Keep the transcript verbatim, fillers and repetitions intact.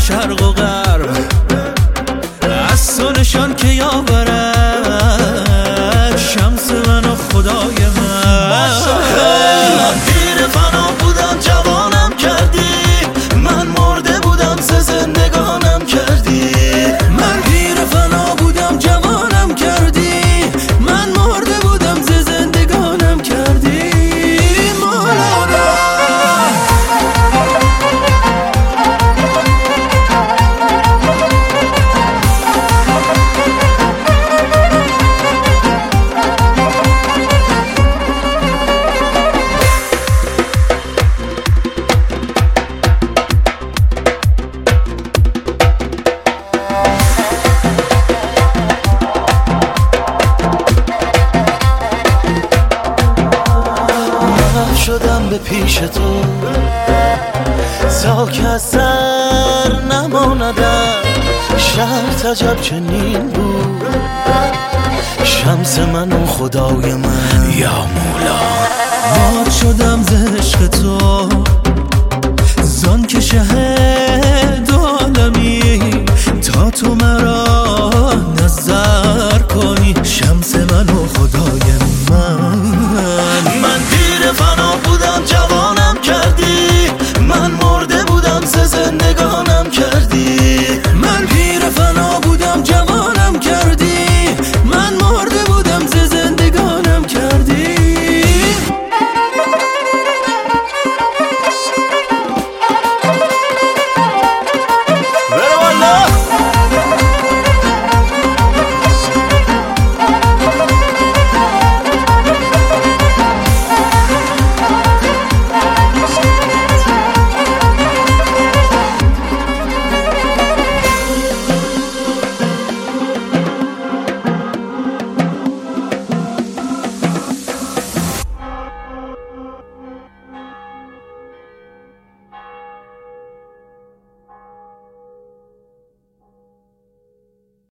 شرق و غرب از تو نشان که یاورد شمس من و خدای من. من پیر فنا بودم جوانم کردی، من مرده بودم سه زندگانم کردی. من پیر فنا بودم جوانم کردی، من مرده بودم سه زندگانم کردی. مولانا شدم به پیش تو تا که از سر نماندم. شرط عجب چنین بود شمس من و خدای من. یا مولا مات شدم ز عشق تو زان که شهر